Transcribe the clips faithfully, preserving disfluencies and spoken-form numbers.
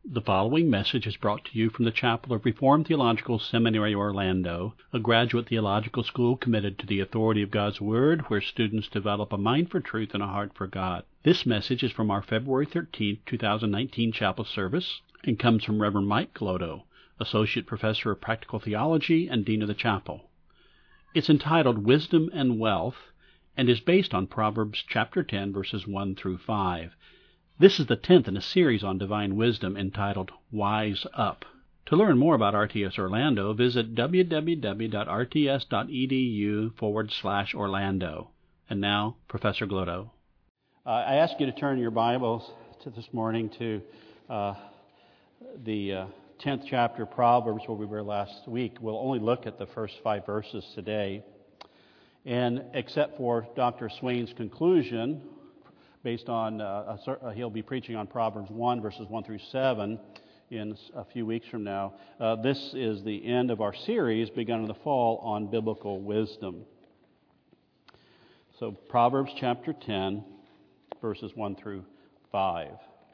The following message is brought to you from the Chapel of Reformed Theological Seminary, Orlando, a graduate theological school committed to the authority of God's Word, where students develop a mind for truth and a heart for God. This message is from our February thirteenth, twenty nineteen chapel service and comes from Reverend Mike Glodo, Associate Professor of Practical Theology and Dean of the Chapel. It's entitled Wisdom and Wealth and is based on Proverbs chapter ten, verses one through five. This is the tenth in a series on divine wisdom entitled Wise Up. To learn more about R T S Orlando, visit www.rts.edu forward slash Orlando. And now, Professor Glodo. Uh, I ask you to turn your Bibles to this morning to uh, the uh, tenth chapter of Proverbs, where we were last week. We'll only look at the first five verses today. And except for Doctor Swain's conclusion, based on, uh, a, he'll be preaching on Proverbs one, verses one through seven in a few weeks from now. Uh, this is the end of our series begun in the fall on biblical wisdom. So Proverbs chapter ten, verses one through five.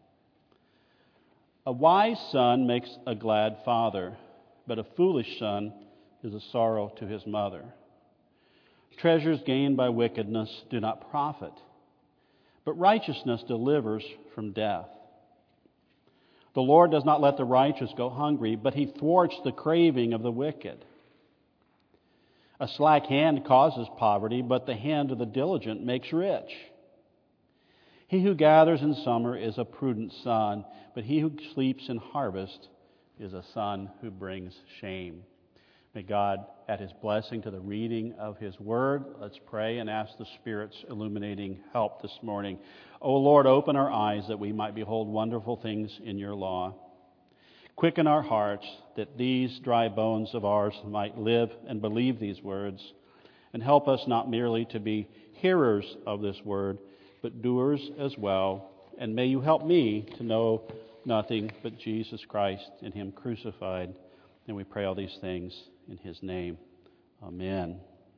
A wise son makes a glad father, but a foolish son is a sorrow to his mother. Treasures gained by wickedness do not profit, but righteousness delivers from death. The Lord does not let the righteous go hungry, but he thwarts the craving of the wicked. A slack hand causes poverty, but the hand of the diligent makes rich. He who gathers in summer is a prudent son, but he who sleeps in harvest is a son who brings shame. May God add His blessing to the reading of His Word. Let's pray and ask the Spirit's illuminating help this morning. O Lord, open our eyes that we might behold wonderful things in Your law. Quicken our hearts that these dry bones of ours might live and believe these words. And help us not merely to be hearers of this Word, but doers as well. And may You help me to know nothing but Jesus Christ and Him crucified. And we pray all these things in His name. Amen.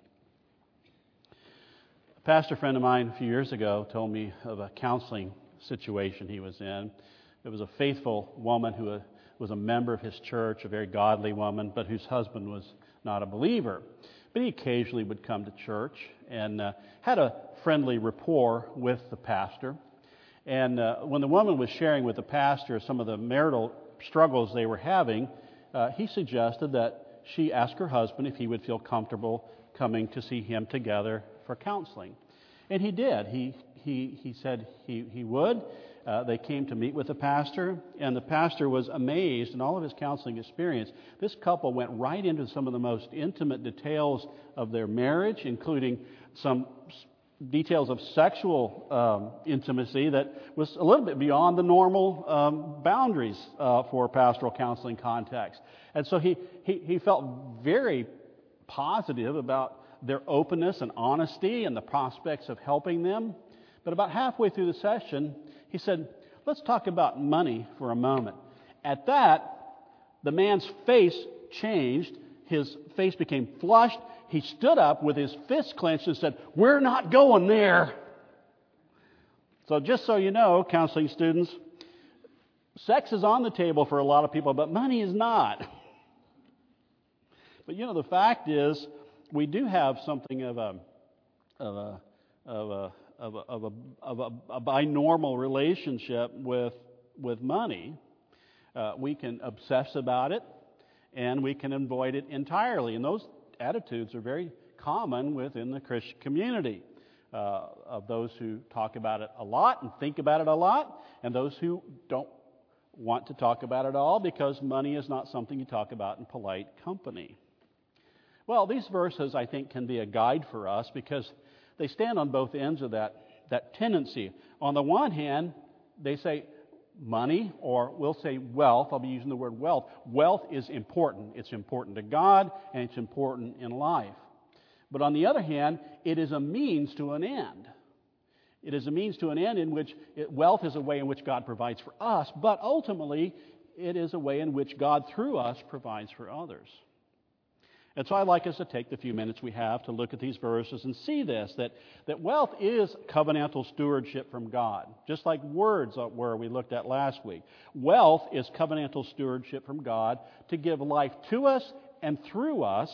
A pastor friend of mine a few years ago told me of a counseling situation he was in. It was a faithful woman who was a member of his church, a very godly woman, but whose husband was not a believer. But he occasionally would come to church and uh, had a friendly rapport with the pastor. And uh, when the woman was sharing with the pastor some of the marital struggles they were having, uh, he suggested that she asked her husband if he would feel comfortable coming to see him together for counseling. And he did. He he he said he, he would. Uh, they came to meet with the pastor, and the pastor was amazed in all of his counseling experience. This couple went right into some of the most intimate details of their marriage, including some details of sexual um, intimacy that was a little bit beyond the normal um, boundaries uh, for pastoral counseling context. And so he, he, he felt very positive about their openness and honesty and the prospects of helping them. But about halfway through the session, he said, let's talk about money for a moment. At that, the man's face changed. His face became flushed. He stood up with his fist clenched and said, "We're not going there." So just so you know, counseling students, sex is on the table for a lot of people, but money is not. But you know, the fact is, we do have something of a of a of a of a of a, of a, a binormal relationship with with money. Uh, we can obsess about it, and we can avoid it entirely. And those attitudes are very common within the Christian community, uh, of those who talk about it a lot and think about it a lot, and those who don't want to talk about it at all because money is not something you talk about in polite company. Well, these verses, I think, can be a guide for us because they stand on both ends of that, that tendency. On the one hand, they say money, or we'll say wealth. I'll be using the word wealth. Wealth is important. It's important to God, and it's important in life. But on the other hand, it is a means to an end. It is a means to an end in which it, wealth is a way in which God provides for us, but ultimately it is a way in which God, through us, provides for others. And so I'd like us to take the few minutes we have to look at these verses and see this, that, that wealth is covenantal stewardship from God, just like words were we looked at last week. Wealth is covenantal stewardship from God to give life to us and through us,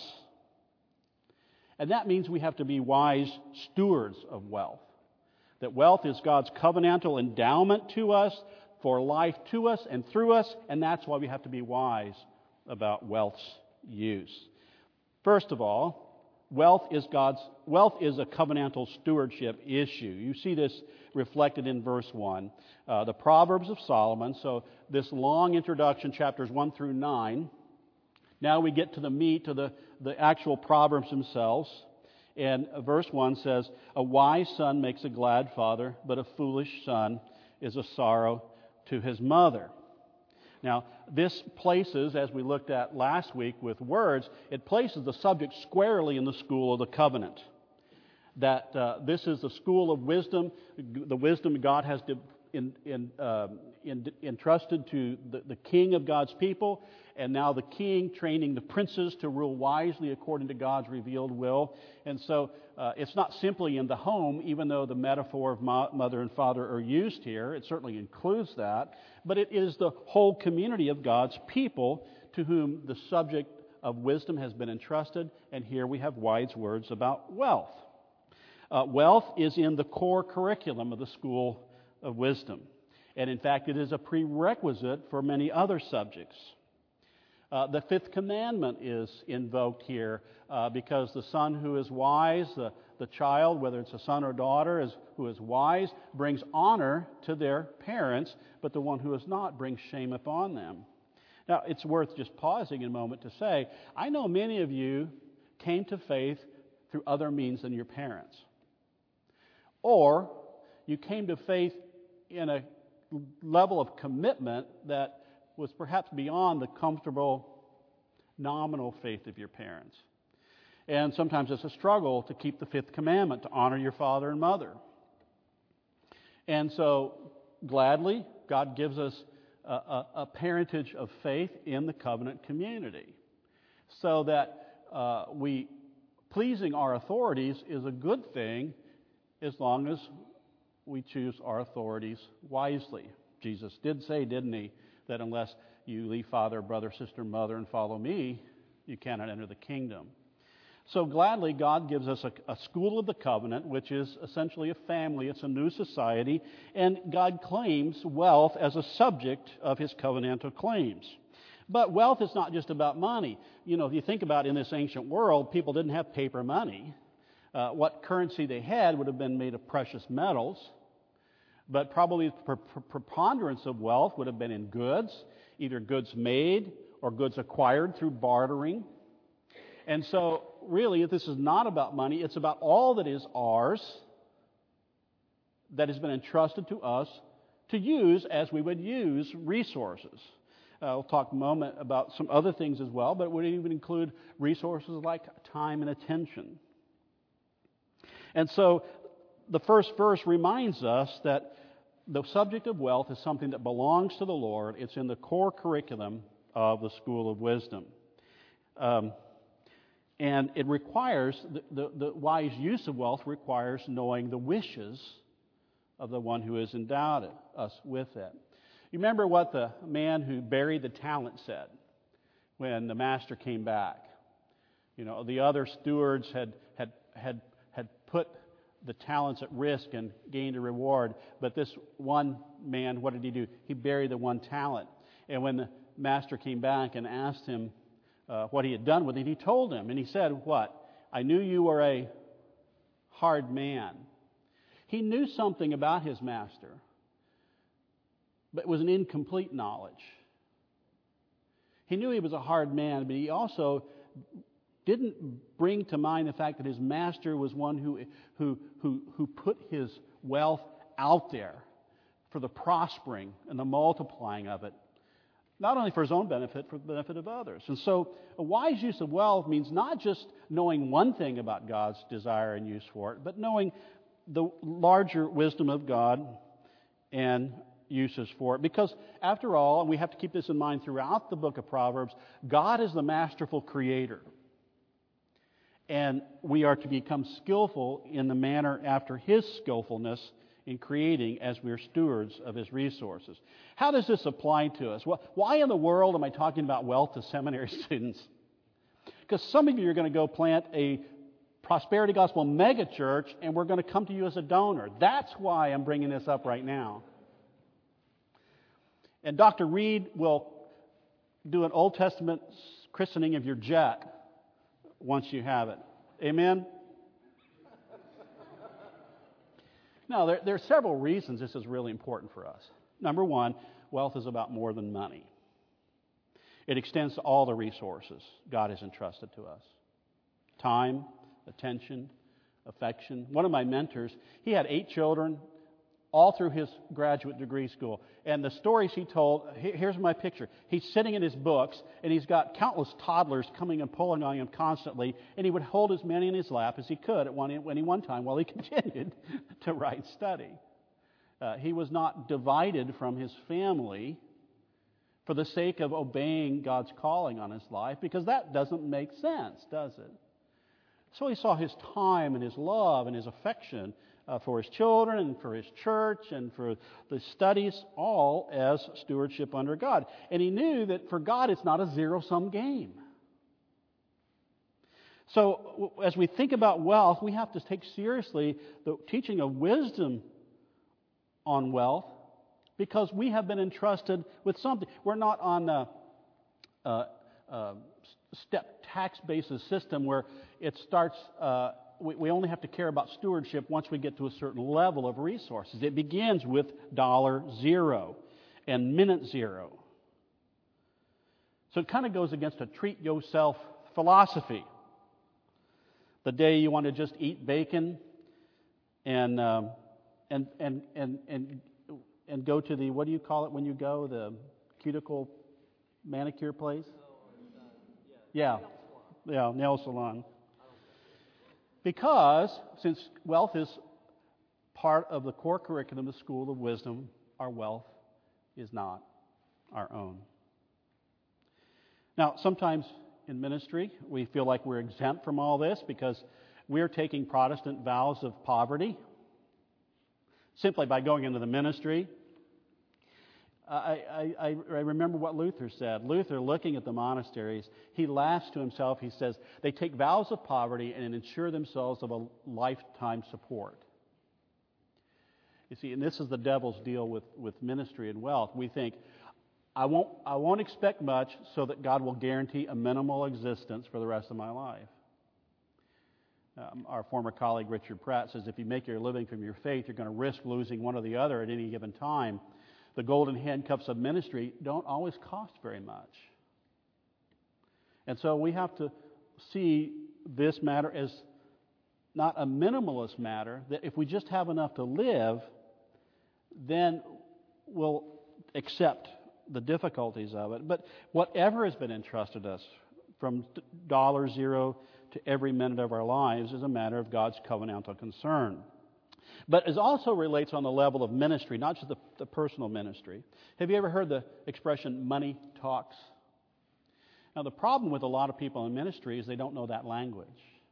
and that means we have to be wise stewards of wealth. That wealth is God's covenantal endowment to us, for life to us and through us, and that's why we have to be wise about wealth's use. First of all, wealth is God's wealth is a covenantal stewardship issue. You see this reflected in verse one. Uh, the Proverbs of Solomon, so this long introduction, chapters one through nine. Now we get to the meat of the, the actual Proverbs themselves. And verse one says, "A wise son makes a glad father, but a foolish son is a sorrow to his mother." Now, this places, as we looked at last week with words, it places the subject squarely in the school of the covenant. That uh, this is the school of wisdom, the wisdom God has in, in, um, in, entrusted to the, the king of God's people, and now the king training the princes to rule wisely according to God's revealed will. And so uh, it's not simply in the home, even though the metaphor of mo- mother and father are used here. It certainly includes that. But it is the whole community of God's people to whom the subject of wisdom has been entrusted. And here we have wise words about wealth. Uh, wealth is in the core curriculum of the school of wisdom. And in fact, it is a prerequisite for many other subjects. Uh, the fifth commandment is invoked here uh, because the son who is wise, the, the child, whether it's a son or daughter, is, who is wise, brings honor to their parents, but the one who is not brings shame upon them. Now, it's worth just pausing a moment to say, I know many of you came to faith through other means than your parents. Or you came to faith in a level of commitment that was perhaps beyond the comfortable, nominal faith of your parents. And sometimes it's a struggle to keep the fifth commandment, to honor your father and mother. And so, gladly, God gives us a, a, a parentage of faith in the covenant community. So that uh, we, pleasing our authorities is a good thing as long as we choose our authorities wisely. Jesus did say, didn't he, that unless you leave father, brother, sister, mother, and follow me, you cannot enter the kingdom. So gladly, God gives us a, a school of the covenant, which is essentially a family. It's a new society, and God claims wealth as a subject of his covenantal claims. But wealth is not just about money. You know, if you think about it, in this ancient world, people didn't have paper money. Uh, what currency they had would have been made of precious metals. But probably the preponderance of wealth would have been in goods, either goods made or goods acquired through bartering. And so, really, this is not about money. It's about all that is ours, that has been entrusted to us to use as we would use resources. Uh, we'll talk a moment about some other things as well, but it would even include resources like time and attention. And so, the first verse reminds us that the subject of wealth is something that belongs to the Lord. It's in the core curriculum of the school of wisdom. Um, and it requires, the, the, the wise use of wealth requires knowing the wishes of the one who has endowed us with it. You remember what the man who buried the talent said when the master came back? You know, the other stewards had had had had put the talents at risk and gained a reward. But this one man, what did he do? He buried the one talent. And when the master came back and asked him uh, what he had done with it, he told him. And he said, what? I knew you were a hard man. He knew something about his master, but it was an incomplete knowledge. He knew he was a hard man, but he also didn't bring to mind the fact that his master was one who, who, who, who put his wealth out there for the prospering and the multiplying of it, not only for his own benefit, for the benefit of others. And so a wise use of wealth means not just knowing one thing about God's desire and use for it, but knowing the larger wisdom of God and uses for it. Because after all, and we have to keep this in mind throughout the book of Proverbs, God is the masterful creator. And we are to become skillful in the manner after His skillfulness in creating as we're stewards of His resources. How does this apply to us? Well, why in the world am I talking about wealth to seminary students? Because some of you are going to go plant a Prosperity Gospel megachurch, and we're going to come to you as a donor. That's why I'm bringing this up right now. And Doctor Reed will do an Old Testament christening of your jet once you have it. Amen? Now, there, there are several reasons this is really important for us. Number one, wealth is about more than money. It extends to all the resources God has entrusted to us. Time, attention, affection. One of my mentors, he had eight children all through his graduate degree school. And the stories he told, here's my picture. He's sitting in his books, and he's got countless toddlers coming and pulling on him constantly, and he would hold as many in his lap as he could at one, any one time while he continued to write study. Uh, he was not divided from his family for the sake of obeying God's calling on his life, because that doesn't make sense, does it? So he saw his time and his love and his affection uh, for his children and for his church and for the studies, all as stewardship under God. And he knew that for God it's not a zero-sum game. So as we think about wealth, we have to take seriously the teaching of wisdom on wealth, because we have been entrusted with something. We're not on a, a, a step tax basis system where it starts, uh, we, we only have to care about stewardship once we get to a certain level of resources. It begins with dollar zero and minute zero. So it kind of goes against a treat yourself philosophy. The day you want to just eat bacon and um, and and and and and go to the, what do you call it when you go, the cuticle manicure place? Yeah, yeah, nail salon. Because since wealth is part of the core curriculum of the School of Wisdom, our wealth is not our own. Now, sometimes in ministry, we feel like we're exempt from all this because we're taking Protestant vows of poverty simply by going into the ministry. I, I, I remember what Luther said. Luther, looking at the monasteries, he laughs to himself. He says, they take vows of poverty and ensure themselves of a lifetime support. You see, and this is the devil's deal with, with ministry and wealth. We think, I won't, I won't expect much so that God will guarantee a minimal existence for the rest of my life. Um, our former colleague Richard Pratt says, if you make your living from your faith, you're going to risk losing one or the other at any given time. The golden handcuffs of ministry don't always cost very much. And so we have to see this matter as not a minimalist matter, that if we just have enough to live, then we'll accept the difficulties of it. But whatever has been entrusted us, from dollar zero to every minute of our lives, is a matter of God's covenantal concern. But it also relates on the level of ministry, not just the, the personal ministry. Have you ever heard the expression, money talks? Now, the problem with a lot of people in ministry is they don't know that language.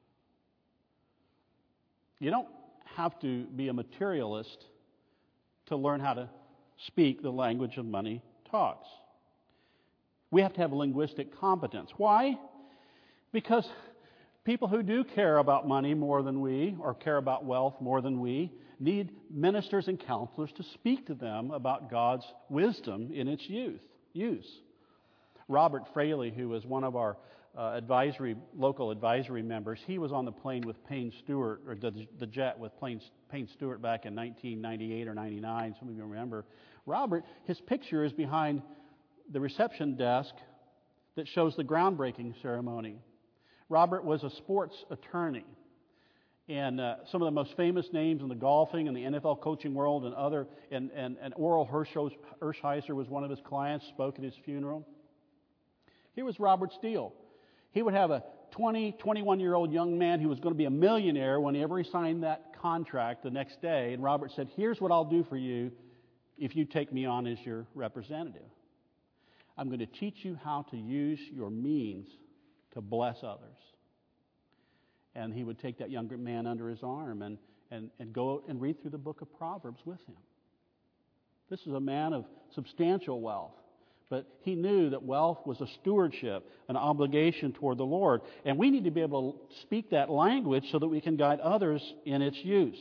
You don't have to be a materialist to learn how to speak the language of money talks. We have to have linguistic competence. Why? Because people who do care about money more than we, or care about wealth more than we, need ministers and counselors to speak to them about God's wisdom in its youth, use. Robert Fraley, who was one of our uh, advisory, local advisory members, he was on the plane with Payne Stewart, or the, the jet with Payne, Payne Stewart back in nineteen ninety-eight or ninety-nine. Some of you remember. Robert, his picture is behind the reception desk that shows the groundbreaking ceremony. Robert was a sports attorney, and uh, some of the most famous names in the golfing and the N F L coaching world and other, and, and, and Oral Hershiser was one of his clients, spoke at his funeral. Here was Robert's deal. He would have a twenty, twenty-one-year-old young man who was going to be a millionaire whenever he signed that contract the next day, and Robert said, here's what I'll do for you if you take me on as your representative. I'm going to teach you how to use your means to bless others. and he would take that younger man under his arm and, and, and go and read through the book of Proverbs with him. This is a man of substantial wealth, but he knew that wealth was a stewardship, an obligation toward the Lord, and we need to be able to speak that language so that we can guide others in its use.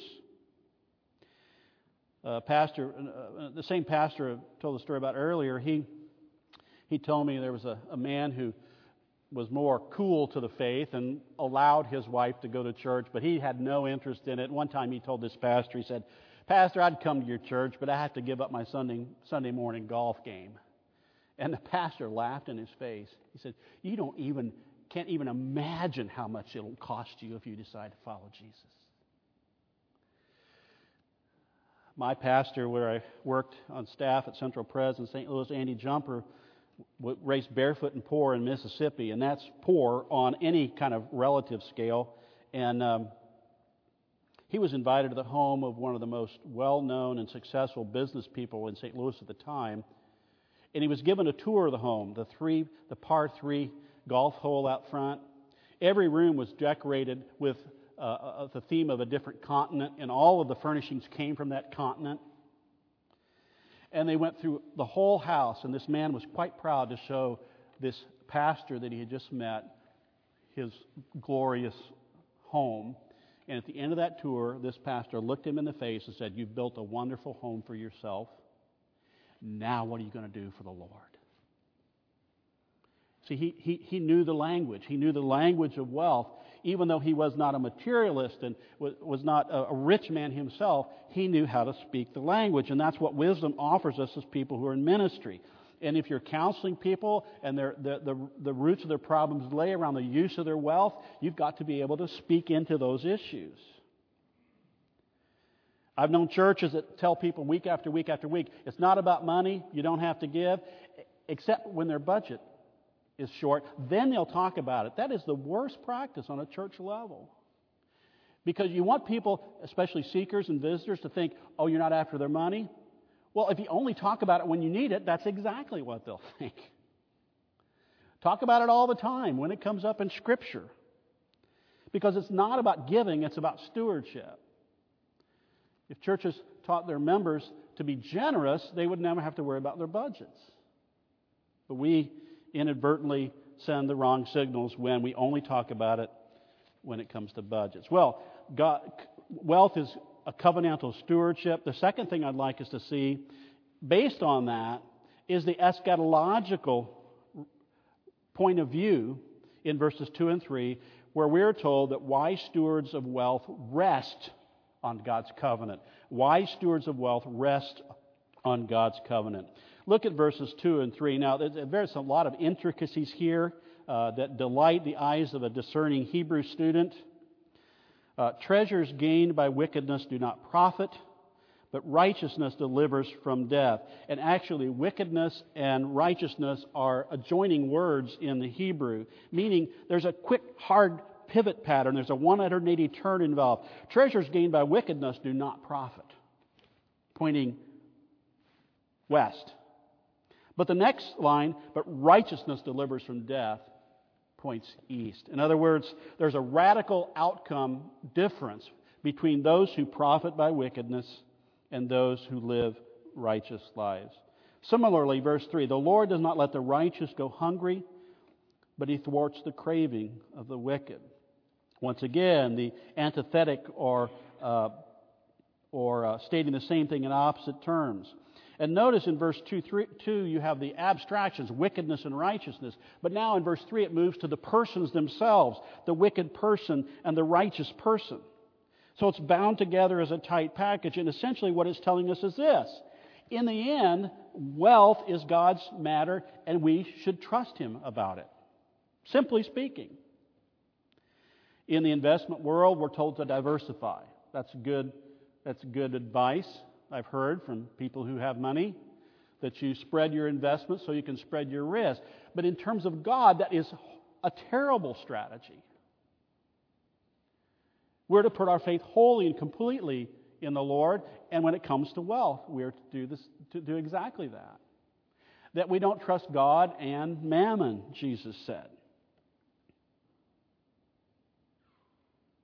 Uh, pastor, uh, the same pastor I told the story about earlier, he he told me there was a, a man who was more cool to the faith and allowed his wife to go to church, but he had no interest in it. One time he told this pastor, he said, "Pastor, I'd come to your church, but I have to give up my Sunday Sunday morning golf game." And the pastor laughed in his face. He said, "You don't even can't even imagine how much it'll cost you if you decide to follow Jesus." My pastor, where I worked on staff at Central Pres in Saint Louis, Andy Jumper, raised barefoot and poor in Mississippi, and that's poor on any kind of relative scale. And um, he was invited to the home of one of the most well-known and successful business people in Saint Louis at the time, and he was given a tour of the home, the three, the par three golf hole out front. Every room was decorated with uh, the theme of a different continent, and all of the furnishings came from that continent. And they went through the whole house, and this man was quite proud to show this pastor that he had just met his glorious home. And at the end of that tour, this pastor looked him in the face and said, "You've built a wonderful home for yourself. Now what are you going to do for the Lord?" See, he, he, he knew the language. He knew the language of wealth. Even though he was not a materialist and was not a rich man himself, he knew how to speak the language. And that's what wisdom offers us as people who are in ministry. And if you're counseling people and the, the, the roots of their problems lay around the use of their wealth, you've got to be able to speak into those issues. I've known churches that tell people week after week after week, it's not about money, you don't have to give, except when their budget is short. Then they'll talk about it. That is the worst practice on a church level. Because you want people, especially seekers and visitors, to think, oh, you're not after their money? Well, if you only talk about it when you need it, that's exactly what they'll think. Talk about it all the time when it comes up in Scripture. Because it's not about giving, it's about stewardship. If churches taught their members to be generous, they would never have to worry about their budgets. But we inadvertently send the wrong signals when we only talk about it when it comes to budgets. Well, God, wealth is a covenantal stewardship. The second thing I'd like us to see, based on that, is the eschatological point of view in verses two and three, where we're told that wise stewards of wealth rest on God's covenant. Wise stewards of wealth rest on God's covenant. Look at verses two and three. Now, there's a lot of intricacies here uh, that delight the eyes of a discerning Hebrew student. Uh, Treasures gained by wickedness do not profit, but righteousness delivers from death. And actually, wickedness and righteousness are adjoining words in the Hebrew, meaning there's a quick, hard pivot pattern. There's a one hundred eighty turn involved. Treasures gained by wickedness do not profit, pointing west. But the next line, but righteousness delivers from death, points east. In other words, there's a radical outcome difference between those who profit by wickedness and those who live righteous lives. Similarly, verse three, the Lord does not let the righteous go hungry, but He thwarts the craving of the wicked. Once again, the antithetic or, uh, or uh, stating the same thing in opposite terms. And notice in verse two, three, two, you have the abstractions, wickedness and righteousness. But now in verse three, it moves to the persons themselves, the wicked person and the righteous person. So it's bound together as a tight package. And essentially what it's telling us is this. In the end, wealth is God's matter, and we should trust Him about it. Simply speaking. In the investment world, we're told to diversify. That's good, that's good advice. I've heard from people who have money that you spread your investments so you can spread your risk. But in terms of God, that is a terrible strategy. We're to put our faith wholly and completely in the Lord, and when it comes to wealth, we're to do this, to do exactly that. That we don't trust God and mammon, Jesus said.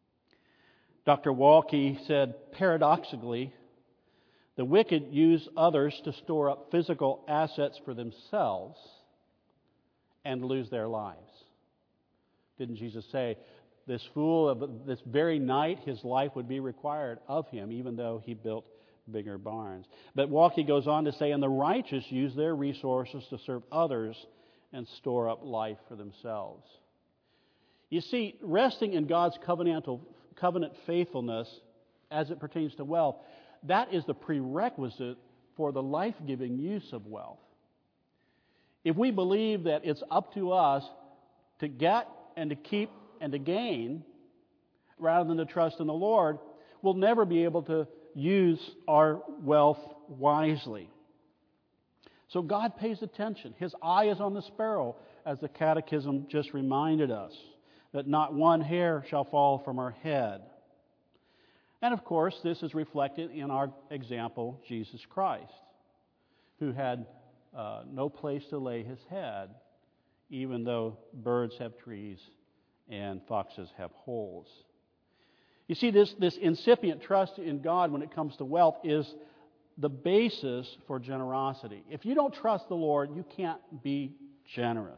Doctor Walke said, paradoxically, the wicked use others to store up physical assets for themselves and lose their lives. Didn't Jesus say, this fool, this very night, his life would be required of him, even though he built bigger barns? But Walke goes on to say, and the righteous use their resources to serve others and store up life for themselves. You see, resting in God's covenantal, covenant faithfulness as it pertains to wealth, that is the prerequisite for the life-giving use of wealth. If we believe that it's up to us to get and to keep and to gain, rather than to trust in the Lord, we'll never be able to use our wealth wisely. So God pays attention. His eye is on the sparrow, as the Catechism just reminded us, that not one hair shall fall from our head. And of course, this is reflected in our example, Jesus Christ, who had uh, no place to lay his head, even though birds have trees and foxes have holes. You see, this, this incipient trust in God when it comes to wealth is the basis for generosity. If you don't trust the Lord, you can't be generous.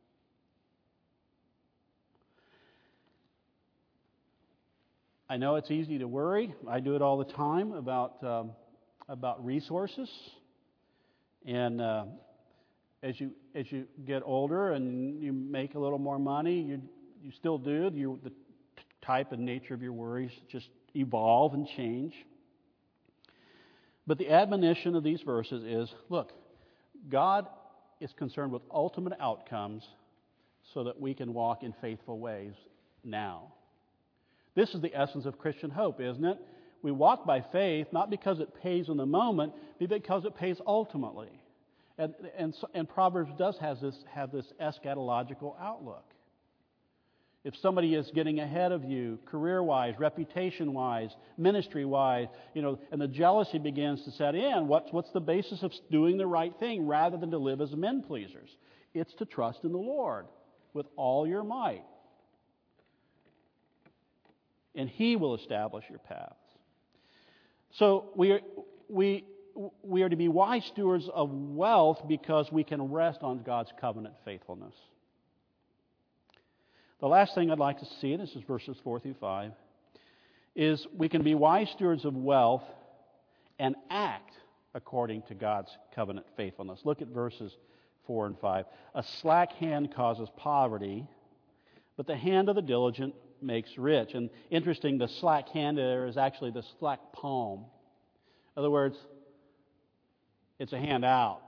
I know it's easy to worry. I do it all the time about um, about resources. And uh, as you as you get older and you make a little more money, you you still do. You, the type and nature of your worries just evolve and change. But the admonition of these verses is, look, God is concerned with ultimate outcomes so that we can walk in faithful ways now. This is the essence of Christian hope, isn't it? We walk by faith not because it pays in the moment, but because it pays ultimately. And, and, and Proverbs does have this, have this eschatological outlook. If somebody is getting ahead of you, career-wise, reputation-wise, ministry-wise, you know, and the jealousy begins to set in, what's, what's the basis of doing the right thing rather than to live as men-pleasers? It's to trust in the Lord with all your might. And He will establish your paths. So we are, we, we are to be wise stewards of wealth because we can rest on God's covenant faithfulness. The last thing I'd like to see, and this is verses four through five, is we can be wise stewards of wealth and act according to God's covenant faithfulness. Look at verses four and five. A slack hand causes poverty, but the hand of the diligent makes rich. And interesting, the slack hand there is actually the slack palm. In other words, it's a hand out,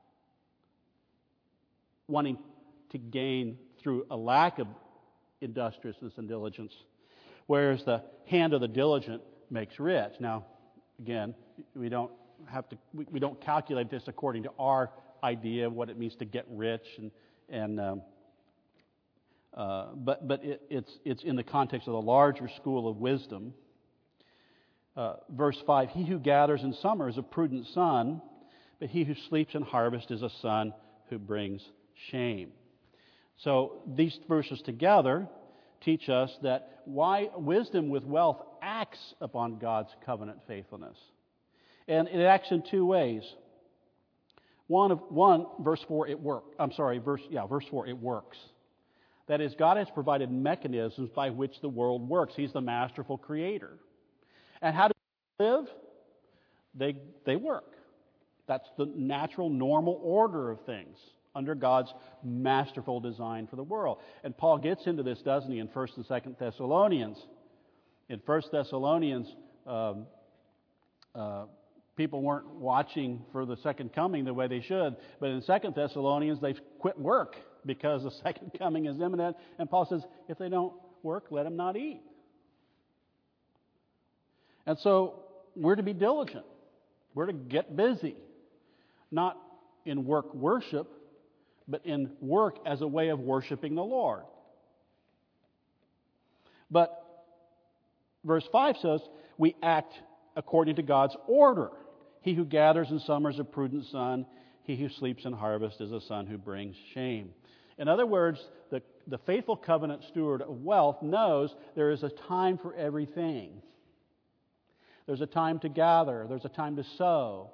wanting to gain through a lack of industriousness and diligence, whereas the hand of the diligent makes rich. Now, again, we don't have to we, we don't calculate this according to our idea of what it means to get rich, and and um, uh, but but it, it's it's in the context of the larger school of wisdom. Uh, verse five: He who gathers in summer is a prudent son, but he who sleeps in harvest is a son who brings shame. So these verses together teach us that why wisdom with wealth acts upon God's covenant faithfulness. And it acts in two ways. One, of, one verse four, it works. I'm sorry, verse yeah, verse four, it works. That is, God has provided mechanisms by which the world works. He's the masterful creator. And how do they live? They, they work. That's the natural, normal order of things under God's masterful design for the world. And Paul gets into this, doesn't he, in First and Second Thessalonians. In First Thessalonians, um, uh, people weren't watching for the second coming the way they should. But in Second Thessalonians, they've quit work because the second coming is imminent. And Paul says, if they don't work, let them not eat. And so we're to be diligent. We're to get busy. Not in work worship, but in work as a way of worshiping the Lord. But verse five says, we act according to God's order. He who gathers in summer is a prudent son. He who sleeps in harvest is a son who brings shame. In other words, the, the faithful covenant steward of wealth knows there is a time for everything. There's a time to gather. There's a time to sow.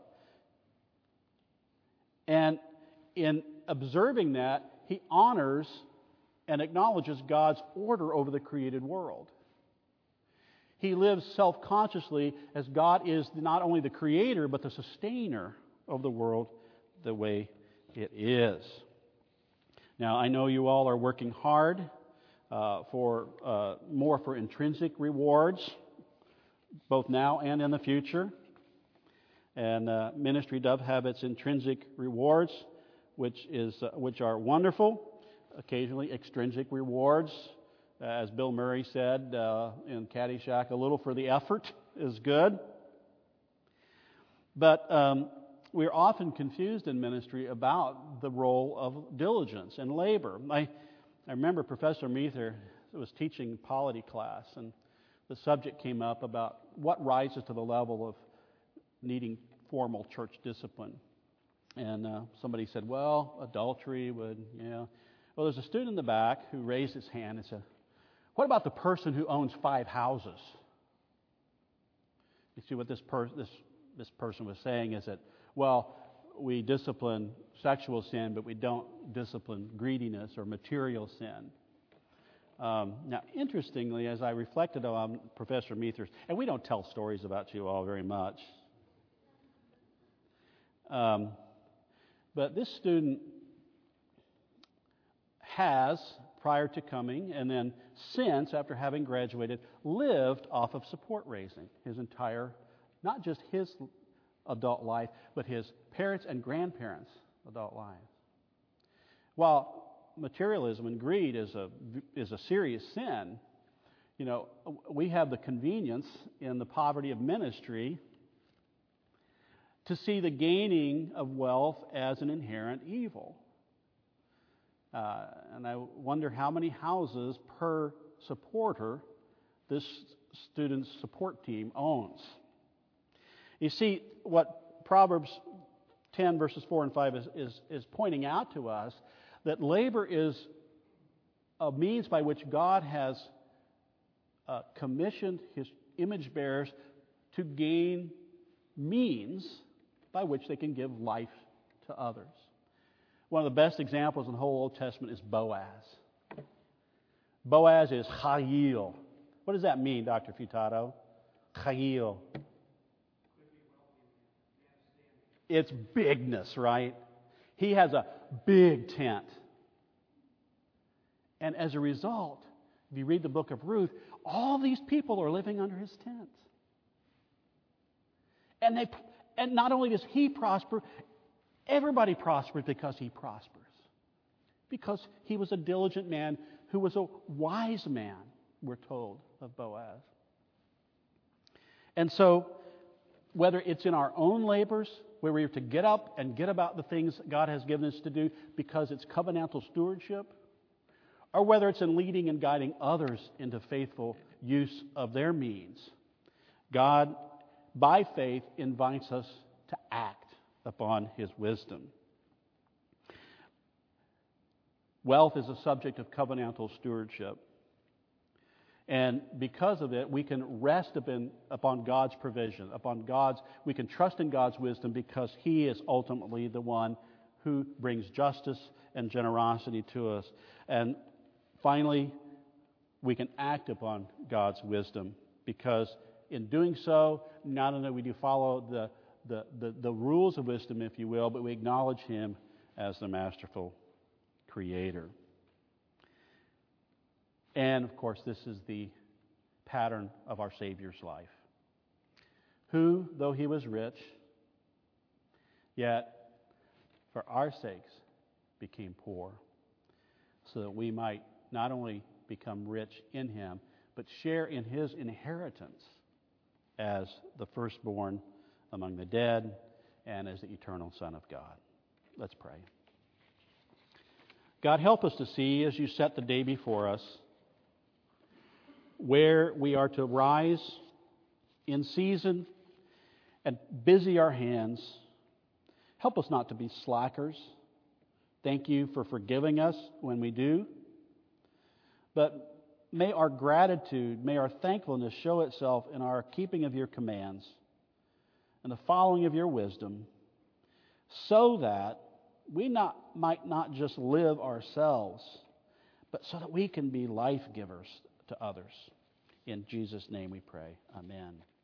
And in observing that, he honors and acknowledges God's order over the created world. He lives self-consciously as God is not only the creator, but the sustainer of the world the way it is. Now, I know you all are working hard uh, for uh, more for intrinsic rewards, both now and in the future. And uh, ministry does have its intrinsic rewards, which is uh, which are wonderful. Occasionally, extrinsic rewards, as Bill Murray said uh, in Caddyshack, a little for the effort is good. But um, we're often confused in ministry about the role of diligence and labor. I, I remember Professor Meether was teaching polity class, and the subject came up about what rises to the level of needing formal church discipline. And uh, somebody said, well, adultery would, you know. Well, there's a student in the back who raised his hand and said, what about the person who owns five houses? You see what this, per- this, this person was saying is that, well, we discipline sexual sin, but we don't discipline greediness or material sin. Um, now, interestingly, as I reflected on Professor Meether's, and we don't tell stories about you all very much, um, but this student has, prior to coming, and then since, after having graduated, lived off of support raising his entire, not just his adult life, but his parents' and grandparents' adult lives. While materialism and greed is a is a serious sin, you know, we have the convenience in the poverty of ministry to see the gaining of wealth as an inherent evil. Uh, and I wonder how many houses per supporter this student's support team owns. You see, what Proverbs ten, verses four and five is, is, is pointing out to us, that labor is a means by which God has uh, commissioned His image bearers to gain means by which they can give life to others. One of the best examples in the whole Old Testament is Boaz. Boaz is Chayil. What does that mean, Doctor Futato? Chayil. It's bigness, right? He has a big tent. And as a result, if you read the book of Ruth, all these people are living under his tent. And they, and not only does he prosper, everybody prospers because he prospers. Because he was a diligent man who was a wise man, we're told, of Boaz. And so, whether it's in our own labors, where we are to get up and get about the things God has given us to do because it's covenantal stewardship, or whether it's in leading and guiding others into faithful use of their means, God, by faith, invites us to act upon His wisdom. Wealth is a subject of covenantal stewardship. And because of it, we can rest upon, upon God's provision, upon God's, we can trust in God's wisdom because He is ultimately the one who brings justice and generosity to us. And finally, we can act upon God's wisdom because in doing so, not only do we follow the, the, the, the rules of wisdom, if you will, but we acknowledge Him as the masterful Creator. And, of course, this is the pattern of our Savior's life, who, though He was rich, yet for our sakes became poor, so that we might not only become rich in Him, but share in His inheritance as the firstborn among the dead and as the eternal Son of God. Let's pray. God, help us to see, as You set the day before us, where we are to rise in season and busy our hands. Help us not to be slackers, thank you for forgiving us when we do. But may our gratitude, may our thankfulness show itself in our keeping of your commands and the following of your wisdom, so that we not, might not just live ourselves, but so that we can be life givers to others. In Jesus' name we pray. Amen.